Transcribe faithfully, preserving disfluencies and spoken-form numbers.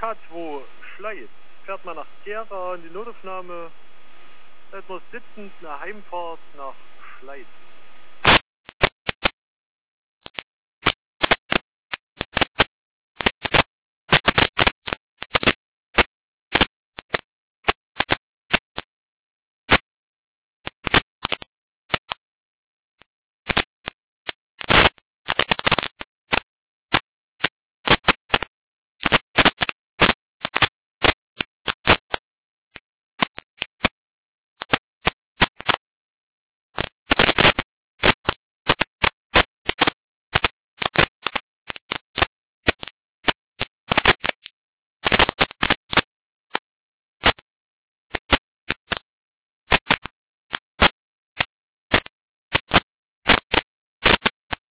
K zwei Schleiz. Fährt man nach Gera in die Notaufnahme. Seid man sitzend eine Heimfahrt nach Schleiz.